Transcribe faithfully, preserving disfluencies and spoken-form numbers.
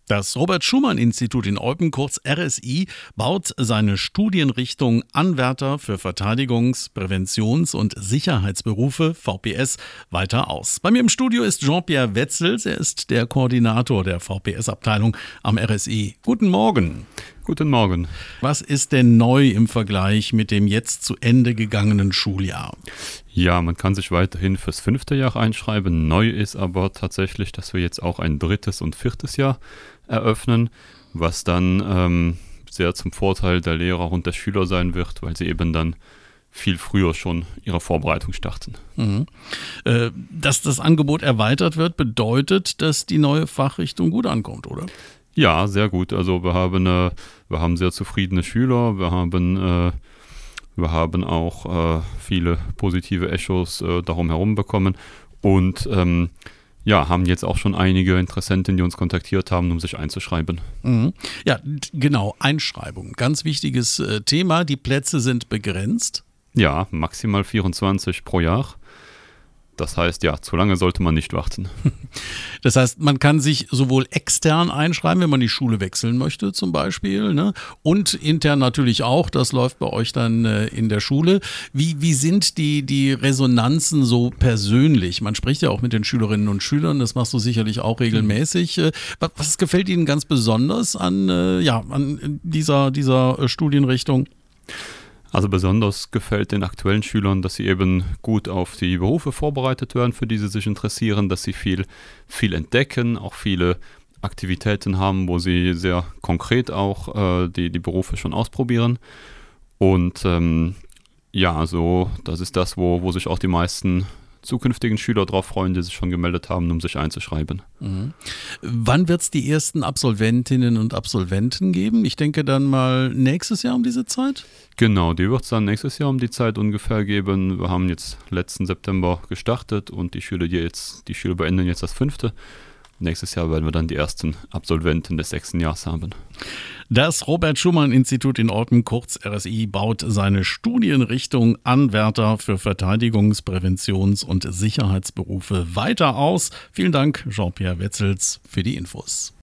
Das Robert-Schumann-Institut in Eupen, kurz R S I, baut seine Studienrichtung Anwärter für Verteidigungs-, Präventions- und Sicherheitsberufe, V P S, weiter aus. Bei mir im Studio ist Jean-Pierre Wetzels, er ist der Koordinator der V P S-Abteilung am R S I. Guten Morgen. Guten Morgen. Was ist denn neu im Vergleich mit dem jetzt zu Ende gegangenen Schuljahr? Ja, man kann sich weiterhin fürs fünfte Jahr einschreiben. Neu ist aber tatsächlich, dass wir jetzt auch ein drittes und viertes Jahr eröffnen, was dann ähm, sehr zum Vorteil der Lehrer und der Schüler sein wird, weil sie eben dann viel früher schon ihre Vorbereitung starten. Mhm. Äh, dass das Angebot erweitert wird, bedeutet, dass die neue Fachrichtung gut ankommt, oder? Ja, sehr gut. Also wir haben, äh, wir haben sehr zufriedene Schüler, wir haben, äh, wir haben auch äh, viele positive Echos äh, darum herum bekommen und ähm, ja, haben jetzt auch schon einige Interessenten, die uns kontaktiert haben, um sich einzuschreiben. Mhm. Ja, genau, Einschreibung. Ganz wichtiges äh, Thema. Die Plätze sind begrenzt. Ja, maximal vierundzwanzig pro Jahr. Das heißt, ja, zu lange sollte man nicht warten. Das heißt, man kann sich sowohl extern einschreiben, wenn man die Schule wechseln möchte zum Beispiel, ne? Und intern natürlich auch, das läuft bei euch dann äh, in der Schule. Wie, wie sind die, die Resonanzen so persönlich? Man spricht ja auch mit den Schülerinnen und Schülern, das machst du sicherlich auch regelmäßig. Äh, was, was gefällt Ihnen ganz besonders an, äh, ja, an dieser, dieser äh, Studienrichtung? Also besonders gefällt den aktuellen Schülern, dass sie eben gut auf die Berufe vorbereitet werden, für die sie sich interessieren, dass sie viel, viel entdecken, auch viele Aktivitäten haben, wo sie sehr konkret auch äh, die, die Berufe schon ausprobieren. Und ähm, ja, so das ist das, wo, wo sich auch die meisten zukünftigen Schüler darauf freuen, die sich schon gemeldet haben, um sich einzuschreiben. Mhm. Wann wird es die ersten Absolventinnen und Absolventen geben? Ich denke dann mal nächstes Jahr um diese Zeit? Genau, die wird es dann nächstes Jahr um die Zeit ungefähr geben. Wir haben jetzt letzten September gestartet und die Schüler, die jetzt, die Schüler beenden jetzt das fünfte. Nächstes Jahr werden wir dann die ersten Absolventen des sechsten Jahres haben. Das Robert-Schumann-Institut in Eupen, kurz R S I, baut seine Studienrichtung Anwärter für Verteidigungs-, Präventions- und Sicherheitsberufe weiter aus. Vielen Dank, Jean-Pierre Wetzels, für die Infos.